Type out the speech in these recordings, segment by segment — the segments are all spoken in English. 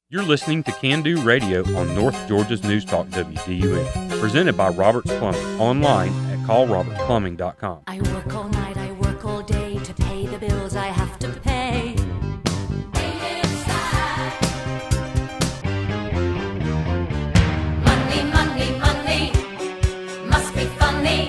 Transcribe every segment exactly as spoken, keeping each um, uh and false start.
You're listening to Can Do Radio on North Georgia's News Talk W D U N, presented by Roberts Plumbing, online at call roberts plumbing dot com. I work all night, I work all day to pay the bills I have to pay. Money, money, money must be funny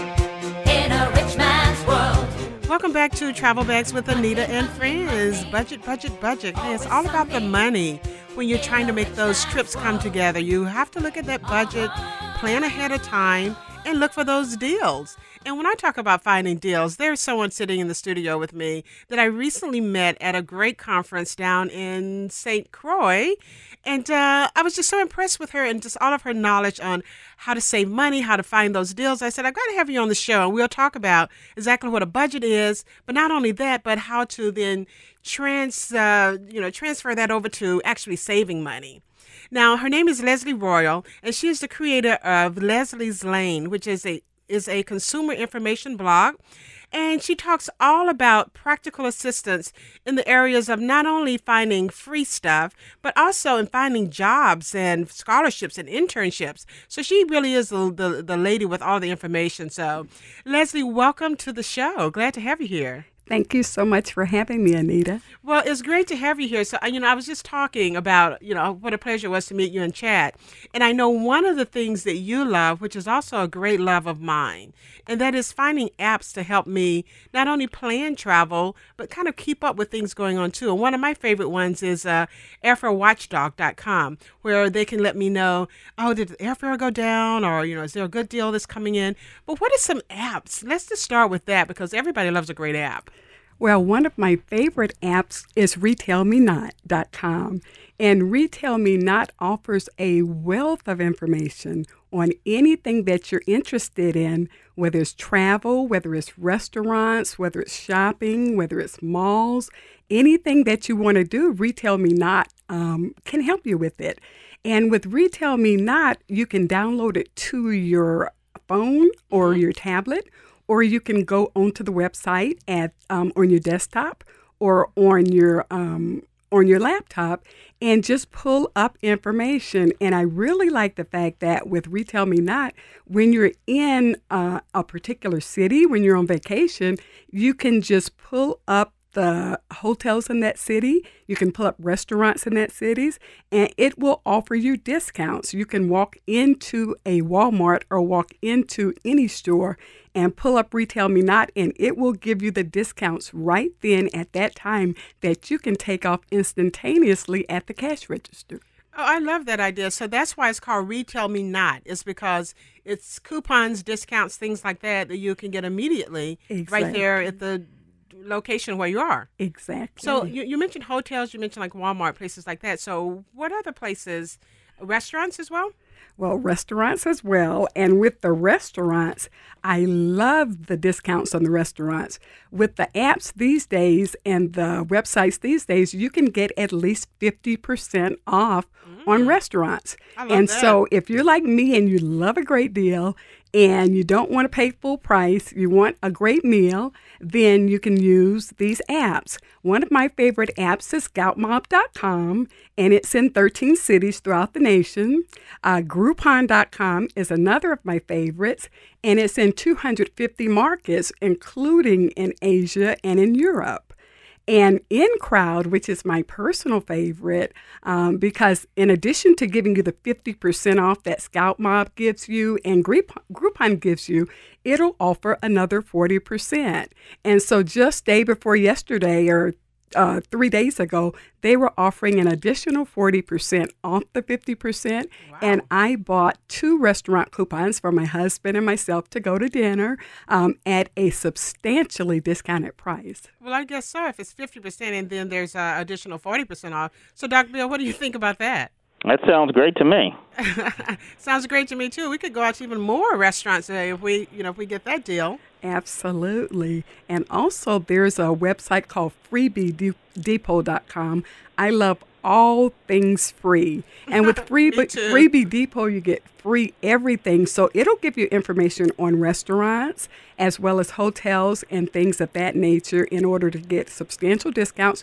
in a rich man's world. Welcome back to Travel Bags with Anita and Friends. Budget, budget, budget. Hey, it's all about the money. When you're trying to make those trips come together, you have to look at that budget, plan ahead of time, and look for those deals. And when I talk about finding deals, there's someone sitting in the studio with me that I recently met at a great conference down in Saint Croix. And uh, I was just so impressed with her and just all of her knowledge on how to save money, how to find those deals. I said, I've got to have you on the show, and we'll talk about exactly what a budget is, but not only that, but how to then trans, uh, you know, transfer that over to actually saving money. Now, her name is Leslie Royal, and she is the creator of Leslie's Lane, which is a is a consumer information blog. And she talks all about practical assistance in the areas of not only finding free stuff, but also in finding jobs and scholarships and internships. So she really is the, the, the lady with all the information. So, Leslie, welcome to the show. Glad to have you here. Thank you so much for having me, Anita. Well, it's great to have you here. So, you know, I was just talking about, you know, what a pleasure it was to meet you in chat. And I know one of the things that you love, which is also a great love of mine, and that is finding apps to help me not only plan travel, but kind of keep up with things going on, too. And one of my favorite ones is uh, airfare watchdog dot com, where they can let me know, oh, did the airfare go down? Or, you know, is there a good deal that's coming in? But what are some apps? Let's just start with that, because everybody loves a great app. Well, one of my favorite apps is retail me not dot com. And Retail Me Not offers a wealth of information on anything that you're interested in, whether it's travel, whether it's restaurants, whether it's shopping, whether it's malls, anything that you want to do, Retail Me Not um, can help you with it. And with Retail Me Not, you can download it to your phone or your tablet, or you can go onto the website at um, on your desktop or on your um, on your laptop and just pull up information. And I really like the fact that with Retail Me Not, when you're in uh, a particular city, when you're on vacation, you can just pull up the hotels in that city. You can pull up restaurants in that cities, and it will offer you discounts. You can walk into a Walmart or walk into any store and pull up Retail Me Not, and it will give you the discounts right then at that time that you can take off instantaneously at the cash register. Oh, I love that idea. So that's why it's called Retail Me Not. It's because it's coupons, discounts, things like that that you can get immediately Exactly. right there at the location where you are. Exactly. So you, you mentioned hotels, you mentioned like Walmart, places like that. So what other places? Restaurants as well? Well, restaurants as well. And with the restaurants, I love the discounts on the restaurants. With the apps these days and the websites these days, you can get at least fifty percent off mm. on restaurants. I love and that. So if you're like me and you love a great deal and you don't want to pay full price, you want a great meal, then you can use these apps. One of my favorite apps is scout mob dot com, and it's in thirteen cities throughout the nation. Uh, Groupon dot com is another of my favorites, and it's in two hundred fifty markets, including in Asia and in Europe. And InCrowd, which is my personal favorite, um, because in addition to giving you the fifty percent off that Scout Mob gives you and Groupon gives you, it'll offer another forty percent. And so just day before yesterday or uh, three days ago, they were offering an additional forty percent off the fifty percent. Wow. And I bought two restaurant coupons for my husband and myself to go to dinner um, at a substantially discounted price. Well, I guess so, if it's fifty percent and then there's uh, additional forty percent off. So, Doctor Bill, what do you think about that? That sounds great to me. Sounds great to me, too. We could go out to even more restaurants uh, if we, you know, if we get that deal. Absolutely. And also there's a website called freebie depot dot com. I love all things free. And with free, Freebie Depot, you get free everything. So it'll give you information on restaurants as well as hotels and things of that nature in order to get substantial discounts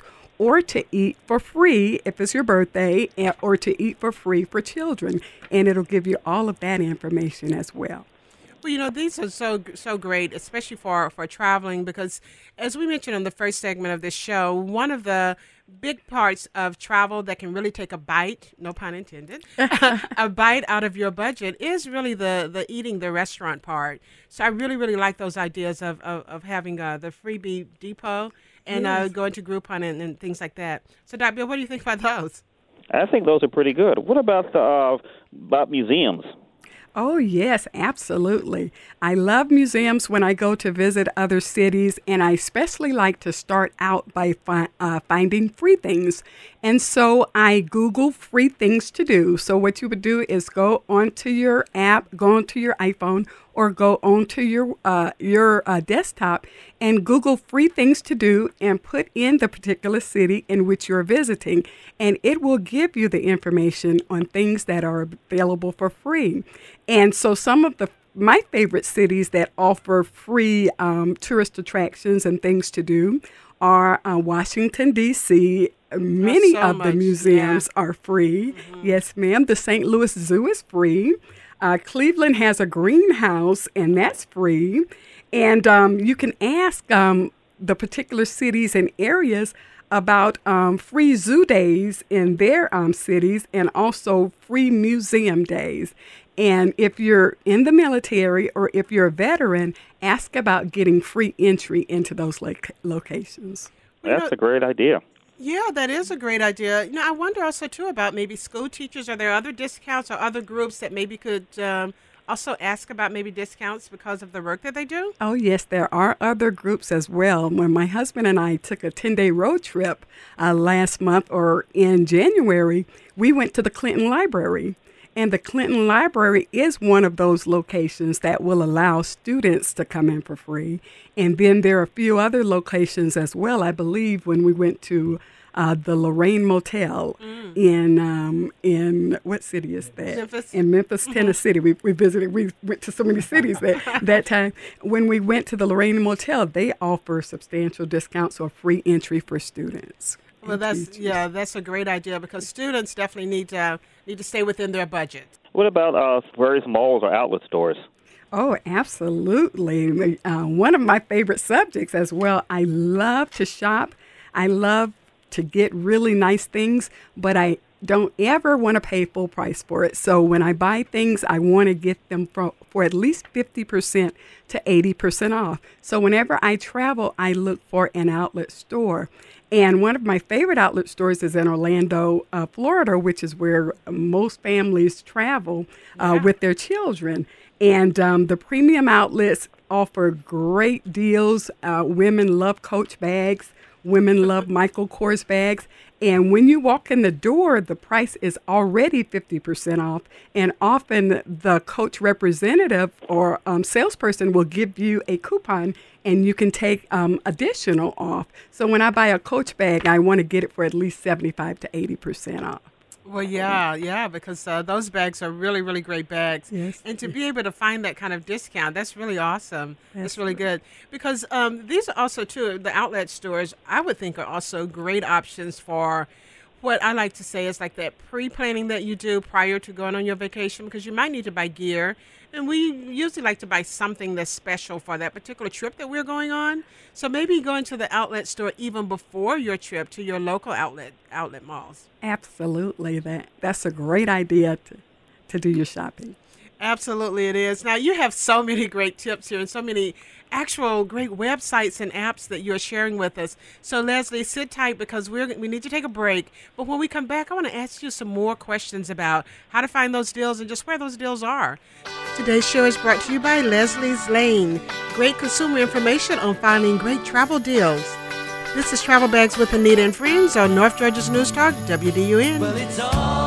or to eat for free if it's your birthday, and, or to eat for free for children. And it'll give you all of that information as well. Well, you know, these are so so great, especially for, for traveling, because as we mentioned in the first segment of this show, one of the big parts of travel that can really take a bite, no pun intended, a bite out of your budget is really the, the eating, the restaurant part. So I really, really like those ideas of, of, of having uh, the freebie depot and Yes. uh, going to Groupon and, and things like that. So, Doctor Bill, what do you think about those? I think those are pretty good. What about the, uh, about museums? Oh, yes, absolutely. I love museums when I go to visit other cities, and I especially like to start out by fi- uh, finding free things. And so I Google free things to do. So what you would do is go onto your app, go onto your iPhone, or go onto your uh, your uh, desktop and Google free things to do and put in the particular city in which you're visiting. And it will give you the information on things that are available for free. And so some of the my favorite cities that offer free um, tourist attractions and things to do are uh, Washington, D C Many so of the much, museums are free. Yes, ma'am. The Saint Louis Zoo is free. Uh, Cleveland has a greenhouse, and that's free. And um, you can ask um, the particular cities and areas about um, free zoo days in their um, cities and also free museum days. And if you're in the military or if you're a veteran, ask about getting free entry into those loc- locations. That's a great idea. Yeah, that is a great idea. You know, I wonder also, too, about maybe school teachers. Are there other discounts or other groups that maybe could um, also ask about maybe discounts because of the work that they do? Oh, yes, there are other groups as well. When my husband and I took a ten-day road trip uh, last month or in January, we went to the Clinton Library. And the Clinton Library is one of those locations that will allow students to come in for free. And then there are a few other locations as well. I believe when we went to uh, the Lorraine Motel mm. in um, in what city is that? Memphis. In Memphis, Tennessee. we we visited. We went to so many cities that that time. When we went to the Lorraine Motel, they offer substantial discounts or free entry for students. Well, that's yeah, that's a great idea because students definitely need to need to stay within their budget. What about uh, various malls or outlet stores? Oh, absolutely. Uh, one of my favorite subjects as well. I love to shop. I love to get really nice things, but I don't ever want to pay full price for it. So when I buy things, I want to get them for, for at least fifty percent to eighty percent off. So whenever I travel, I look for an outlet store. And one of my favorite outlet stores is in Orlando, uh, Florida, which is where most families travel uh, Yeah. with their children. And um, the premium outlets offer great deals. Uh, women love Coach bags. Women love Michael Kors bags. And when you walk in the door, the price is already fifty percent off. And often the Coach representative or um, salesperson will give you a coupon and you can take um, additional off. So when I buy a Coach bag, I want to get it for at least seventy-five to eighty percent off. Well, yeah, yeah, because uh, those bags are really, really great bags. Yes. And to be able to find that kind of discount, that's really awesome. That's, That's really good. Because um, these are also, too, the outlet stores, I would think are also great options for what I like to say is like that pre-planning that you do prior to going on your vacation, because you might need to buy gear. And we usually like to buy something that's special for that particular trip that we're going on. So maybe going to the outlet store even before your trip to your local outlet outlet malls. Absolutely. That That's a great idea to, to do your shopping. Absolutely, it is. Now, you have so many great tips here and so many actual great websites and apps that you're sharing with us. So, Leslie, sit tight because we're we need to take a break. But when we come back, I want to ask you some more questions about how to find those deals and just where those deals are. Today's show is brought to you by Leslie's Lane. Great consumer information on finding great travel deals. This is Travel Bags with Anita and Friends on North Georgia's News Talk, W D U N. Well, it's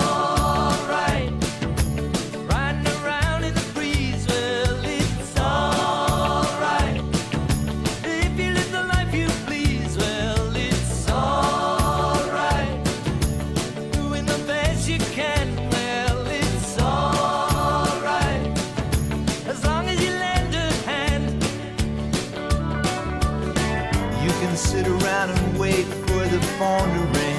all right. Riding around in the breeze. Well, it's all right. If you live the life you please. Well, it's all right. Doing the best you can. Well, it's all right. As long as you lend a hand. You can sit around and wait for the the phone to ring.